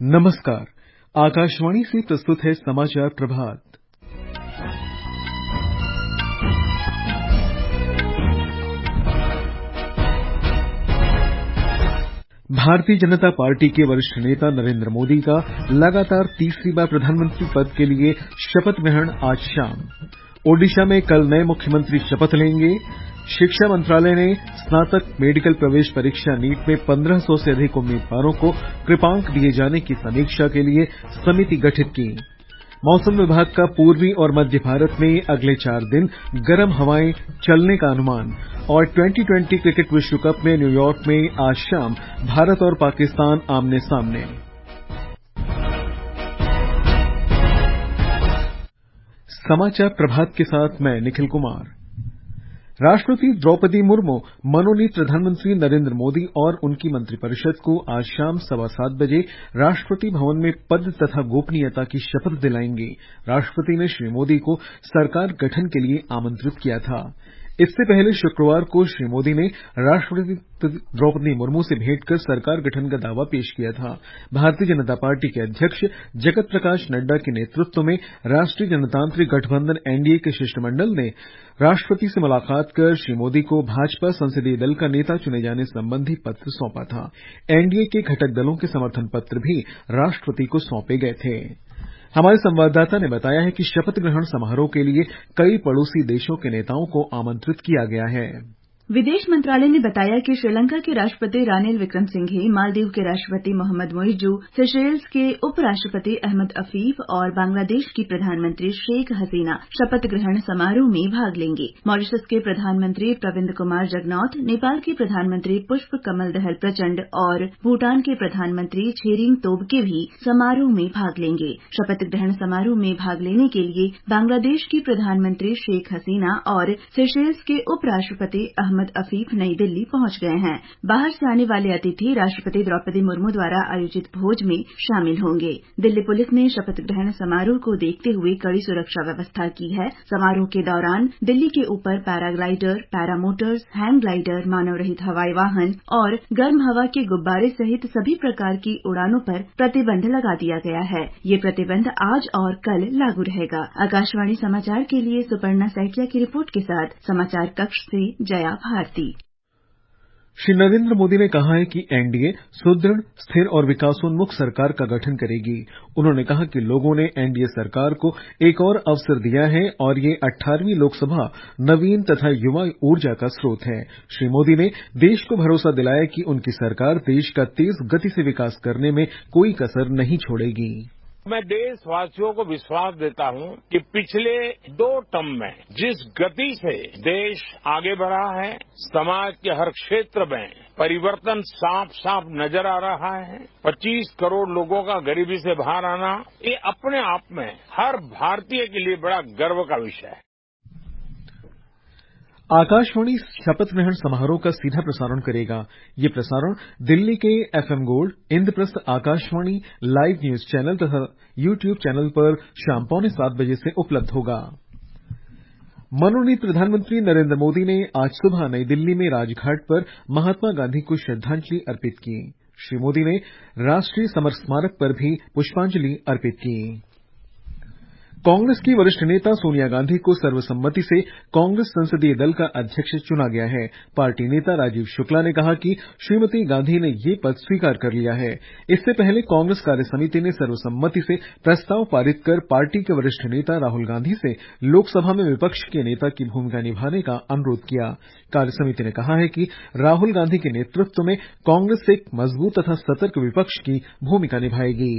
नमस्कार। आकाशवाणी से प्रस्तुत है समाचार प्रभात। भारतीय जनता पार्टी के वरिष्ठ नेता नरेंद्र मोदी का लगातार तीसरी बार प्रधानमंत्री पद के लिए शपथ ग्रहण आज शाम। ओडिशा में कल नए मुख्यमंत्री शपथ लेंगे। शिक्षा मंत्रालय ने स्नातक मेडिकल प्रवेश परीक्षा नीट में 1500 से अधिक उम्मीदवारों को कृपांक दिए जाने की समीक्षा के लिए समिति गठित की। मौसम विभाग का पूर्वी और मध्य भारत में अगले 4 दिन गर्म हवाएं चलने का अनुमान। और T20 क्रिकेट विश्व कप में न्यूयॉर्क में आज शाम भारत और पाकिस्तान आमने सामने। समाचार प्रभात के साथ मैं निखिल कुमार। राष्ट्रपति द्रौपदी मुर्मू मनोनीत प्रधानमंत्री नरेंद्र मोदी और उनकी मंत्रिपरिषद को आज शाम 7:15 बजे राष्ट्रपति भवन में पद तथा गोपनीयता की शपथ दिलाएंगे। राष्ट्रपति ने श्री मोदी को सरकार गठन के लिए आमंत्रित किया था। इससे पहले शुक्रवार को श्री मोदी ने राष्ट्रपति द्रौपदी मुर्मू से भेंट कर सरकार गठन का दावा पेश किया था। भारतीय जनता पार्टी के अध्यक्ष जगत प्रकाश नड्डा के नेतृत्व में राष्ट्रीय जनतांत्रिक गठबंधन एनडीए के शिष्टमंडल ने राष्ट्रपति से मुलाकात कर श्री मोदी को भाजपा संसदीय दल का नेता चुने जाने संबंधी पत्र सौंपा था। एनडीए के घटक दलों के समर्थन पत्र भी राष्ट्रपति को सौंपे गए थे। हमारे संवाददाता ने बताया है कि शपथ ग्रहण समारोह के लिए कई पड़ोसी देशों के नेताओं को आमंत्रित किया गया है। विदेश मंत्रालय ने बताया कि श्रीलंका के राष्ट्रपति रानिल विक्रमसिंघे, मालदीव के राष्ट्रपति मोहम्मद मोइजू, सेशेल्स के उपराष्ट्रपति अहमद अफीफ और बांग्लादेश की प्रधानमंत्री शेख हसीना शपथ ग्रहण समारोह में भाग लेंगे। मॉरिशस के प्रधानमंत्री प्रविंद कुमार जगनॉथ, नेपाल के प्रधानमंत्री पुष्प कमल दहल प्रचंड और भूटान के प्रधानमंत्री छेरिंग तोबगे भी समारोह में भाग लेंगे। शपथ ग्रहण समारोह में भाग लेने के लिए बांग्लादेश की प्रधानमंत्री शेख हसीना और सेशेल्स के उपराष्ट्रपति अहमद अफीफ नई दिल्ली पहुंच गए हैं। बाहर से आने वाले अतिथि राष्ट्रपति द्रौपदी मुर्मू द्वारा आयोजित भोज में शामिल होंगे। दिल्ली पुलिस ने शपथ ग्रहण समारोह को देखते हुए कड़ी सुरक्षा व्यवस्था की है। समारोह के दौरान दिल्ली के ऊपर पैराग्लाइडर, पैरामोटर्स, हैंग ग्लाइडर, मानव रहित हवाई वाहन और गर्म हवा के गुब्बारे सहित सभी प्रकार की उड़ानों पर प्रतिबंध लगा दिया गया है। ये प्रतिबंध आज और कल लागू रहेगा। आकाशवाणी समाचार के लिए सुपर्णा सैकिया की रिपोर्ट के साथ समाचार कक्ष से जया भारती। श्री नरेंद्र मोदी ने कहा है कि एनडीए सुदृढ़, स्थिर और विकासोन्मुख सरकार का गठन करेगी। उन्होंने कहा कि लोगों ने एनडीए सरकार को एक और अवसर दिया है और ये 18वीं लोकसभा नवीन तथा युवा ऊर्जा का स्रोत है। श्री मोदी ने देश को भरोसा दिलाया कि उनकी सरकार देश का तेज गति से विकास करने में कोई कसर नहीं छोड़ेगी। मैं देशवासियों को विश्वास देता हूं कि पिछले 2 टर्म में जिस गति से देश आगे बढ़ा है, समाज के हर क्षेत्र में परिवर्तन साफ साफ नजर आ रहा है। 25 करोड़ लोगों का गरीबी से बाहर आना, ये अपने आप में हर भारतीय के लिए बड़ा गर्व का विषय है। आकाशवाणी शपथ ग्रहण समारोह का सीधा प्रसारण करेगा। ये प्रसारण दिल्ली के FM gold, Indraprastha Akashvani live news channel तथा यूट्यूब चैनल पर शाम 6:45 बजे से उपलब्ध होगा। मनोनीत प्रधानमंत्री नरेंद्र मोदी ने आज सुबह नई दिल्ली में राजघाट पर महात्मा गांधी को श्रद्धांजलि अर्पित की। श्री मोदी ने राष्ट्रीय समर स्मारक पर भी पुष्पांजलि अर्पित की। कांग्रेस की वरिष्ठ नेता सोनिया गांधी को सर्वसम्मति से कांग्रेस संसदीय दल का अध्यक्ष चुना गया है। पार्टी नेता राजीव शुक्ला ने कहा कि श्रीमती गांधी ने ये पद स्वीकार कर लिया है। इससे पहले कांग्रेस कार्यसमिति ने सर्वसम्मति से प्रस्ताव पारित कर पार्टी के वरिष्ठ नेता राहुल गांधी से लोकसभा में विपक्ष के नेता की भूमिका निभाने का अनुरोध किया। कार्यसमिति ने कहा है कि राहुल गांधी के नेतृत्व में कांग्रेस एक मजबूत तथा सतर्क विपक्ष की भूमिका निभाएगी।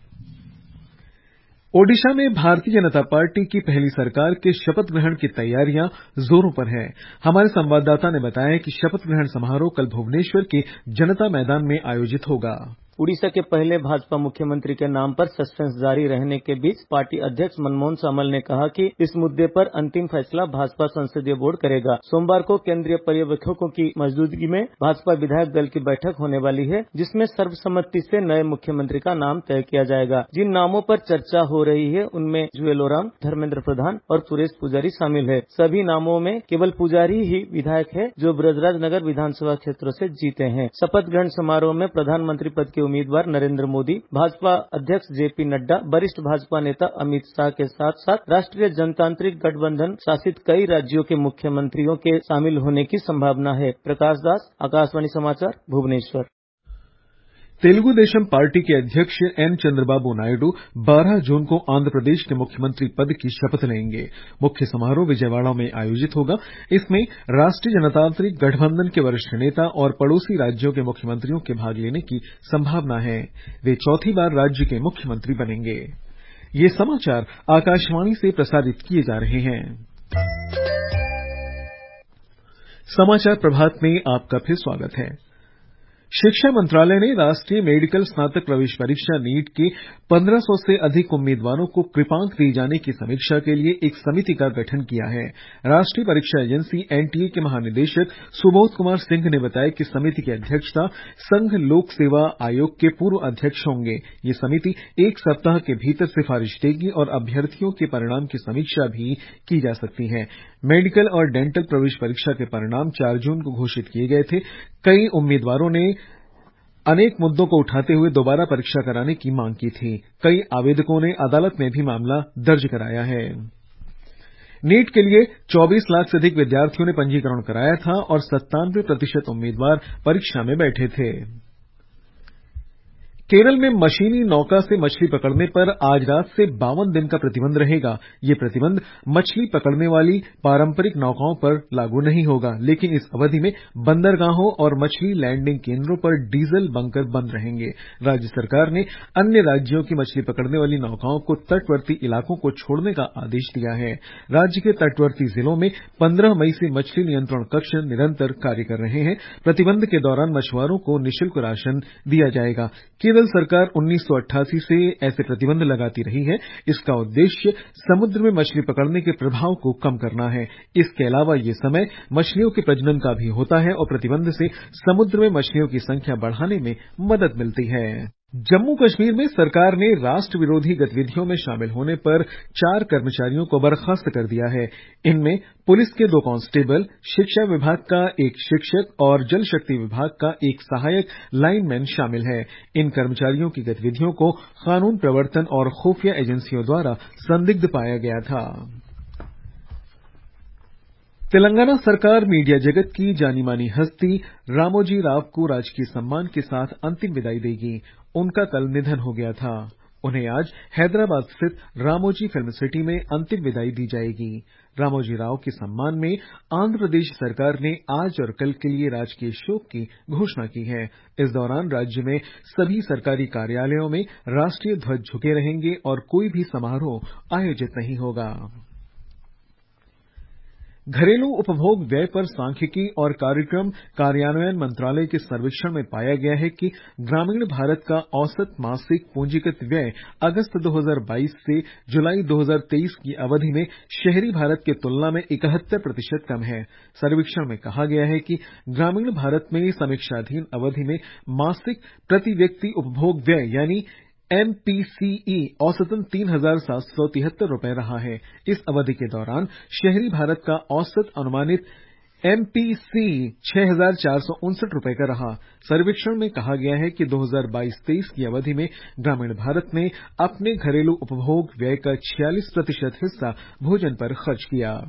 ओडिशा में भारतीय जनता पार्टी की पहली सरकार के शपथ ग्रहण की तैयारियां जोरों पर है। हमारे संवाददाता ने बताया कि शपथ ग्रहण समारोह कल भुवनेश्वर के जनता मैदान में आयोजित होगा। उड़ीसा के पहले भाजपा मुख्यमंत्री के नाम पर सस्पेंस जारी रहने के बीच पार्टी अध्यक्ष मनमोहन सामल ने कहा कि इस मुद्दे पर अंतिम फैसला भाजपा संसदीय बोर्ड करेगा। सोमवार को केंद्रीय पर्यवेक्षकों की मौजूदगी में भाजपा विधायक दल की बैठक होने वाली है, जिसमें सर्वसम्मति से नए मुख्यमंत्री का नाम तय किया जाएगा। जिन नामों पर चर्चा हो रही है उनमें जुएल ओराम, धर्मेंद्र प्रधान और सुरेश पुजारी शामिल है। सभी नामों में केवल पुजारी ही विधायक है जो ब्रजराज नगर विधानसभा क्षेत्र से जीते हैं। शपथ ग्रहण समारोह में प्रधानमंत्री पद की उम्मीदवार नरेंद्र मोदी, भाजपा अध्यक्ष जेपी नड्डा, वरिष्ठ भाजपा नेता अमित शाह के साथ साथ राष्ट्रीय जनतांत्रिक गठबंधन शासित कई राज्यों के मुख्यमंत्रियों के शामिल होने की संभावना है। प्रकाश दास, आकाशवाणी समाचार, भुवनेश्वर। तेलुगु देशम पार्टी के अध्यक्ष एन चंद्रबाबू नायडू 12 जून को आंध्र प्रदेश के मुख्यमंत्री पद की शपथ लेंगे। मुख्य समारोह विजयवाड़ा में आयोजित होगा। इसमें राष्ट्रीय जनतांत्रिक गठबंधन के वरिष्ठ नेता और पड़ोसी राज्यों के मुख्यमंत्रियों के भाग लेने की संभावना है। वे चौथी बार राज्य के मुख्यमंत्री बनेंगे। ये समाचार आकाशवाणी से प्रसारित किए जा रहे हैं। समाचार प्रभात में आपका फिर स्वागत है। शिक्षा मंत्रालय ने राष्ट्रीय मेडिकल स्नातक प्रवेश परीक्षा नीट के 1500 से अधिक उम्मीदवारों को कृपांक दिए जाने की समीक्षा के लिए एक समिति का गठन किया है। राष्ट्रीय परीक्षा एजेंसी एनटीए के महानिदेशक सुबोध कुमार सिंह ने बताया कि समिति की अध्यक्षता संघ लोक सेवा आयोग के पूर्व अध्यक्ष होंगे। ये समिति 1 सप्ताह के भीतर सिफारिश देगी और अभ्यर्थियों के परिणाम की समीक्षा भी की जा सकती है। मेडिकल और डेंटल प्रवेश परीक्षा के परिणाम 4 जून को घोषित किए गए थे। कई उम्मीदवारों ने अनेक मुद्दों को उठाते हुए दोबारा परीक्षा कराने की मांग की थी। कई आवेदकों ने अदालत में भी मामला दर्ज कराया है। नीट के लिए 24 लाख से अधिक विद्यार्थियों ने पंजीकरण कराया था और 97% उम्मीदवार परीक्षा में बैठे थे। केरल में मशीनी नौका से मछली पकड़ने पर आज रात से 52 दिन का प्रतिबंध रहेगा। ये प्रतिबंध मछली पकड़ने वाली पारंपरिक नौकाओं पर लागू नहीं होगा, लेकिन इस अवधि में बंदरगाहों और मछली लैंडिंग केंद्रों पर डीजल बंकर बंद रहेंगे। राज्य सरकार ने अन्य राज्यों की मछली पकड़ने वाली नौकाओं को तटवर्ती इलाकों को छोड़ने का आदेश दिया है। राज्य के तटवर्ती जिलों में 15 मई से मछली नियंत्रण कक्ष निरंतर कार्य कर रहे हैं। प्रतिबंध के दौरान मछुआरों को निःशुल्क राशन दिया जाएगा। केरल सरकार 1988 से ऐसे प्रतिबंध लगाती रही है। इसका उद्देश्य समुद्र में मछली पकड़ने के प्रभाव को कम करना है। इसके अलावा ये समय मछलियों के प्रजनन का भी होता है और प्रतिबंध से समुद्र में मछलियों की संख्या बढ़ाने में मदद मिलती है। जम्मू कश्मीर में सरकार ने राष्ट्र विरोधी गतिविधियों में शामिल होने पर 4 कर्मचारियों को बर्खास्त कर दिया है। इनमें पुलिस के 2 कांस्टेबल, शिक्षा विभाग का 1 शिक्षक और जल शक्ति विभाग का 1 सहायक लाइनमैन शामिल है। इन कर्मचारियों की गतिविधियों को कानून प्रवर्तन और खुफिया एजेंसियों द्वारा संदिग्ध पाया गया था। तेलंगाना सरकार मीडिया जगत की जानी मानी हस्ती रामोजी राव को राजकीय सम्मान के साथ अंतिम विदाई देगी। उनका कल निधन हो गया था। उन्हें आज हैदराबाद स्थित रामोजी फिल्म सिटी में अंतिम विदाई दी जाएगी। रामोजी राव के सम्मान में आंध्र प्रदेश सरकार ने आज और कल के लिए राजकीय शोक की घोषणा की है। इस दौरान राज्य में सभी सरकारी कार्यालयों में राष्ट्रीय ध्वज झुके रहेंगे और कोई भी समारोह आयोजित नहीं होगा। घरेलू उपभोग व्यय पर सांख्यिकी और कार्यक्रम कार्यान्वयन मंत्रालय के सर्वेक्षण में पाया गया है कि ग्रामीण भारत का औसत मासिक पूंजीगत व्यय अगस्त 2022 से जुलाई 2023 की अवधि में शहरी भारत की तुलना में 71% कम है। सर्वेक्षण में कहा गया है कि ग्रामीण भारत में समीक्षाधीन अवधि में मासिक प्रति व्यक्ति उपभोग व्यय यानी MPCE औसतन 3,773 रुपए रहा है। इस अवधि के दौरान शहरी भारत का औसत अनुमानित MPC 6,459 रुपए का रहा। सर्वेक्षण में कहा गया है कि 2022-23 की अवधि में ग्रामीण भारत ने अपने घरेलू उपभोग व्यय का 46% हिस्सा भोजन पर खर्च किया।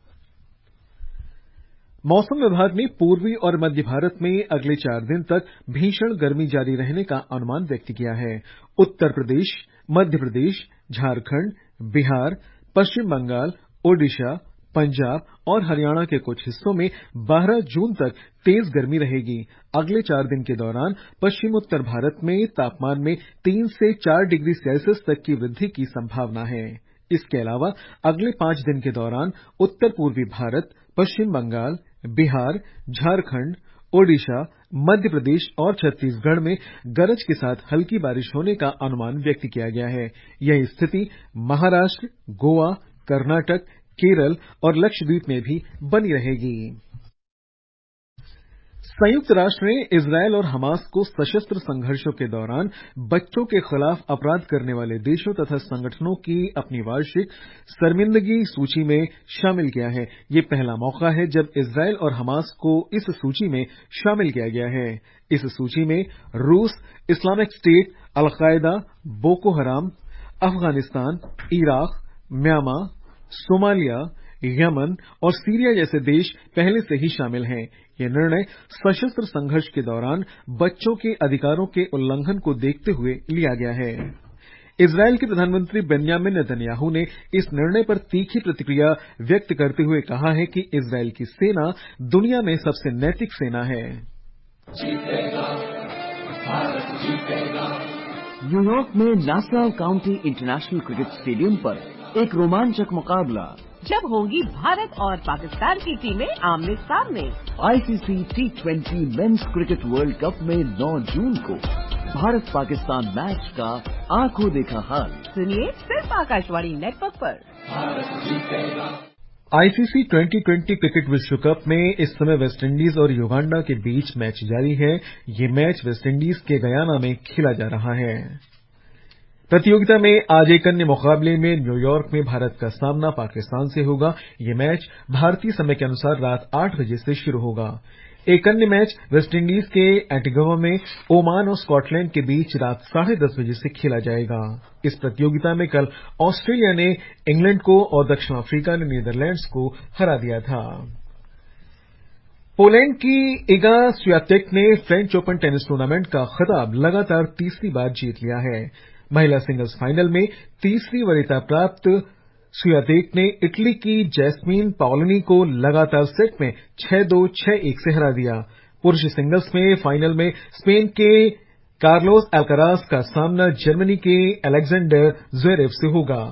मौसम विभाग ने पूर्वी और मध्य भारत में अगले 4 दिन तक भीषण गर्मी जारी रहने का अनुमान व्यक्त किया है। उत्तर प्रदेश, मध्य प्रदेश, झारखंड, बिहार, पश्चिम बंगाल, ओडिशा, पंजाब और हरियाणा के कुछ हिस्सों में 12 जून तक तेज गर्मी रहेगी। अगले 4 दिन के दौरान पश्चिम उत्तर भारत में तापमान में 3 से 4 डिग्री सेल्सियस तक की वृद्धि की संभावना है। इसके अलावा अगले 5 दिन के दौरान उत्तर पूर्वी भारत, पश्चिम बंगाल, बिहार, झारखंड, ओडिशा, मध्य प्रदेश और छत्तीसगढ़ में गरज के साथ हल्की बारिश होने का अनुमान व्यक्त किया गया है। यह स्थिति महाराष्ट्र, गोवा, कर्नाटक, केरल और लक्षद्वीप में भी बनी रहेगी। संयुक्त राष्ट्र ने इजरायल और हमास को सशस्त्र संघर्षों के दौरान बच्चों के खिलाफ अपराध करने वाले देशों तथा संगठनों की अपनी वार्षिक शर्मिंदगी सूची में शामिल किया है। ये पहला मौका है जब इजरायल और हमास को इस सूची में शामिल किया गया है। इस सूची में रूस, Islamic state, Al Qaeda, Boko Haram, Afghanistan, Iraq, Myanmar, Somalia, Yemen और सीरिया जैसे देश पहले से ही शामिल हैं। यह निर्णय सशस्त्र संघर्ष के दौरान बच्चों के अधिकारों के उल्लंघन को देखते हुए लिया गया है। इजरायल के प्रधानमंत्री बेन्यामिन नेतन्याहू ने इस निर्णय पर तीखी प्रतिक्रिया व्यक्त करते हुए कहा है कि इजरायल की सेना दुनिया में सबसे नैतिक सेना है। न्यूयॉर्क में Nassau County International Cricket Stadium पर एक रोमांचक मुकाबला जब होंगी भारत और पाकिस्तान की टीमें आमने सामने। ICC T20 men's cricket world cup में 9 जून को भारत पाकिस्तान मैच का आंखों देखा हाल सुनिए सिर्फ आकाशवाणी नेटवर्क पर। आईसीसी 2020 क्रिकेट विश्व कप में इस समय वेस्टइंडीज और युगांडा के बीच मैच जारी है। ये मैच वेस्टइंडीज के गयाना में खेला जा रहा है। प्रतियोगिता में आज एक अन्य मुकाबले में न्यूयॉर्क में भारत का सामना पाकिस्तान से होगा। ये मैच भारतीय समय के अनुसार रात 8 बजे से शुरू होगा। एक अन्य मैच वेस्टइंडीज के एंटीगुआ में ओमान और स्कॉटलैंड के बीच रात 10:30 बजे से खेला जाएगा। इस प्रतियोगिता में कल ऑस्ट्रेलिया ने इंग्लैंड को और दक्षिण अफ्रीका ने नीदरलैंड्स को हरा दिया था। पोलैंड की इगा स्वियातेक ने फ्रेंच ओपन टेनिस टूर्नामेंट का खिताब लगातार तीसरी बार जीत लिया है। महिला सिंगल्स फाइनल में तीसरी वरीयता प्राप्त स्वियातेक ने इटली की जैस्मीन पाओलिनी को लगातार सेट में 6-2, 6-1 से हरा दिया। पुरुष सिंगल्स में फाइनल में स्पेन के कार्लोस अल्काराज का सामना जर्मनी के अलेक्जेंडर ज़्वेरेव से होगा।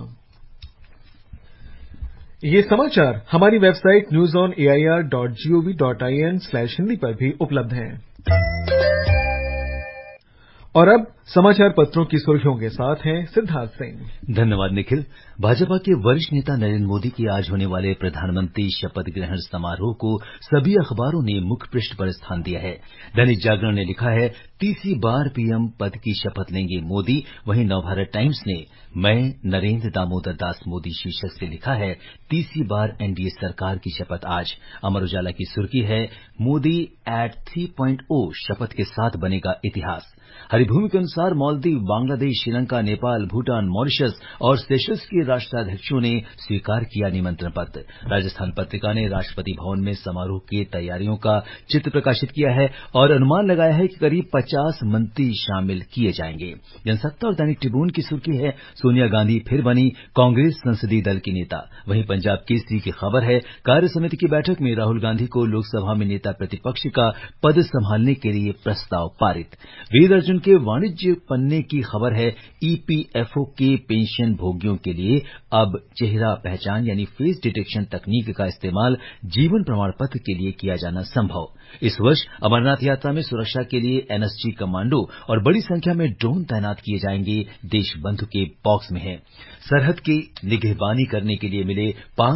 ये समाचार हमारी वेबसाइट newsonair.gov.in/hindi पर भी उपलब्ध हैं। और अब समाचार पत्रों की सुर्खियों के साथ हैं सिद्धार्थ सिंह। धन्यवाद निखिल। भाजपा के वरिष्ठ नेता नरेंद्र मोदी की आज होने वाले प्रधानमंत्री शपथ ग्रहण समारोह को सभी अखबारों ने मुख्य पृष्ठ पर स्थान दिया है। दैनिक जागरण ने लिखा है, तीसरी बार पीएम पद की शपथ लेंगे मोदी। वहीं नवभारत टाइम्स ने मैं नरेंद्र दामोदर दास मोदी शीर्षक से लिखा है, तीसरी बार एनडीए सरकार की शपथ आज। अमर उजाला की सुर्खी है, मोदी एट 3.0 शपथ के साथ बनेगा इतिहास। हरिभूमि के अनुसार मालदीव, बांग्लादेश, श्रीलंका, नेपाल, भूटान, मॉरिशस और सेशल्स के राष्ट्राध्यक्षों ने स्वीकार किया निमंत्रण पत्र। राजस्थान पत्रिका ने राष्ट्रपति भवन में समारोह की तैयारियों का चित्र प्रकाशित किया है और अनुमान लगाया है कि करीब 50 मंत्री शामिल किए जाएंगे। जनसत्ता और दैनिक ट्रिब्यून की सुर्खी है, सोनिया गांधी फिर बनी कांग्रेस संसदीय दल की नेता। वहीं पंजाब केसरी की खबर है, कार्य समिति की बैठक में राहुल गांधी को लोकसभा में नेता प्रतिपक्ष का पद संभालने के लिए प्रस्ताव पारित। वेद अर्जुन के वाणिज्य पन्ने की खबर है, ईपीएफओ के पेंशन भोगियों के लिए अब चेहरा पहचान यानी फेस डिटेक्शन तकनीक का इस्तेमाल जीवन प्रमाण पत्र के लिए किया जाना संभव। इस वर्ष अमरनाथ यात्रा में सुरक्षा के लिए एनएसजी कमांडो और बड़ी संख्या में ड्रोन तैनात किए जाएंगे, देशबंधु के बॉक्स में है। सरहद की निगहबानी करने के लिए मिले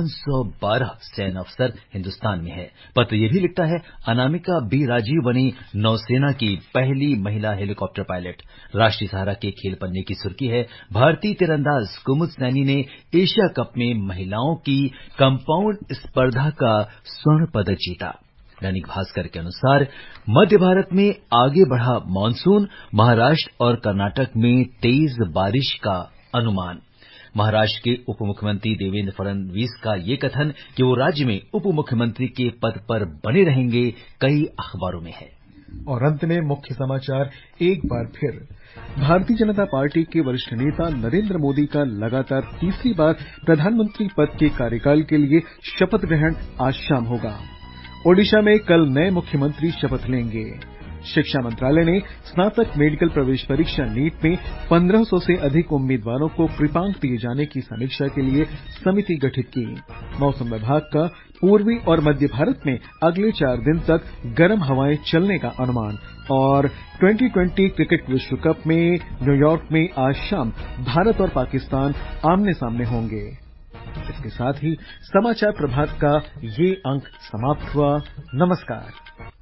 512 सैन्य अफसर हिंदुस्तान में है। पत्र यह भी लिखता है, अनामिका बी राजीव बनी नौसेना की पहली महिला हेलीकॉप्टर पायलट। राष्ट्रीय सहारा के खेल पन्ने की सुर्खी है, भारतीय तीरंदाज कुमुद सैनी ने एशिया कप में महिलाओं की कंपाउंड स्पर्धा का स्वर्ण पदक जीता। दैनिक भास्कर के अनुसार मध्य भारत में आगे बढ़ा मानसून, महाराष्ट्र और कर्नाटक में तेज बारिश का अनुमान। महाराष्ट्र के उप मुख्यमंत्री देवेंद्र फडणवीस का ये कथन कि वो राज्य में उप मुख्यमंत्री के पद पर बने रहेंगे, कई अखबारों में है। और अंत में मुख्य समाचार एक बार फिर, भारतीय जनता पार्टी के वरिष्ठ नेता नरेंद्र मोदी का लगातार तीसरी बार प्रधानमंत्री पद के कार्यकाल के लिए शपथ ग्रहण आज शाम होगा। ओडिशा में कल नए मुख्यमंत्री शपथ लेंगे। शिक्षा मंत्रालय ने स्नातक मेडिकल प्रवेश परीक्षा नीट में 1500 से अधिक उम्मीदवारों को कृपांक दिए जाने की समीक्षा के लिए समिति गठित की। मौसम विभाग का पूर्वी और मध्य भारत में अगले 4 दिन तक गर्म हवाएं चलने का अनुमान। और 2020 क्रिकेट विश्व कप में न्यूयॉर्क में आज शाम भारत और पाकिस्तान आमने सामने होंगे। इसके साथ ही समाचार प्रभात का ये अंक समाप्त हुआ। नमस्कार।